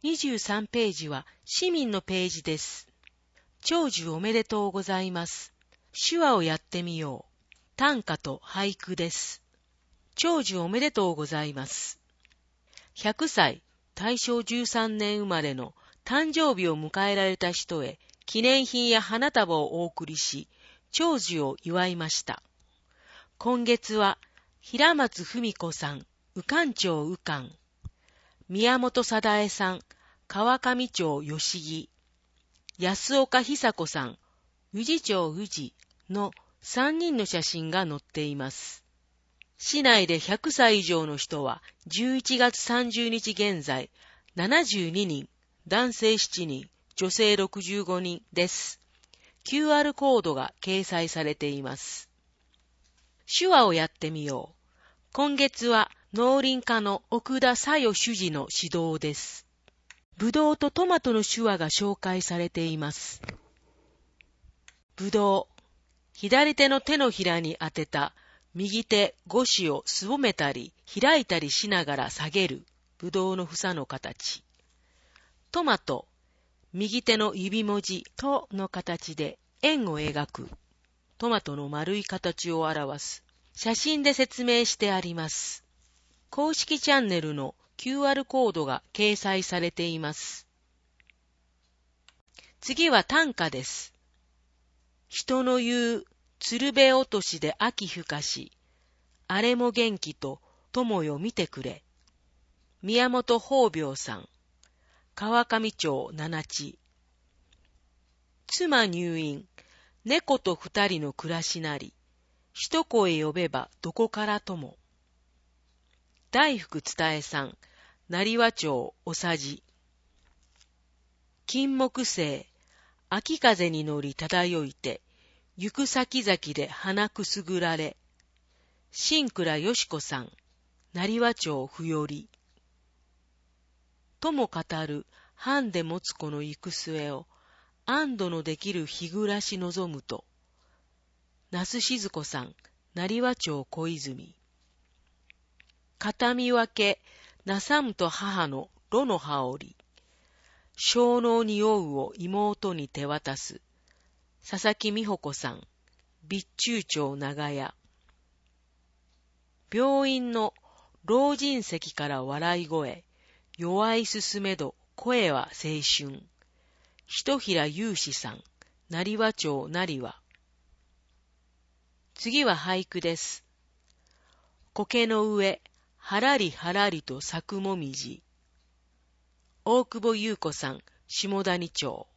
23ページは市民のページです。長寿おめでとうございます。手話をやってみよう。短歌と俳句です。長寿おめでとうございます。100歳、大正13年生まれの誕生日を迎えられた人へ記念品や花束をお送りし、長寿を祝いました。今月は平松文子さん、宇官町宇官、宮本貞恵さん、川上町吉木、安岡久子さん、宇治町宇治の3人の写真が載っています。市内で100歳以上の人は11月30日現在72人、男性7人、女性65人です。QR コードが掲載されています。手話をやってみよう。今月は農林課の奥田小代主事の指導です。ぶどうとトマトの手話が紹介されています。ぶどう。左手の手のひらに当てた右手5指をすぼめたり開いたりしながら下げるぶどうの房の形。トマト。右手の指文字との形で円を描く。トマトの丸い形を表す。写真で説明してあります。公式チャンネルの QR コードが掲載されています。次は短歌です。人の言う鶴瓶落としで秋ふかし、あれも元気と友よ見てくれ。宮本宝病さん、川上町七地。妻入院、猫と二人の暮らしなり、一声呼べばどこからとも。大福伝えさん、成羽町おさじ。金木犀、秋風に乗り漂いて、行く先々で花くすぐられ。新倉よし子さん、成羽町ふより。とも語る藩で持つ子の行く末を、安堵のできる日暮らし望むと。那須静子さん、成羽町小泉。片見分け、なさむと母の炉の羽織。小脳に酔うを妹に手渡す。佐々木美穂子さん、備中町長屋。病院の老人席から笑い声、弱い進めど声は青春。一平雄志さん、成羽町成羽。次は俳句です。苔の上、はらりはらりと咲くもみじ。大久保優子さん、下谷町。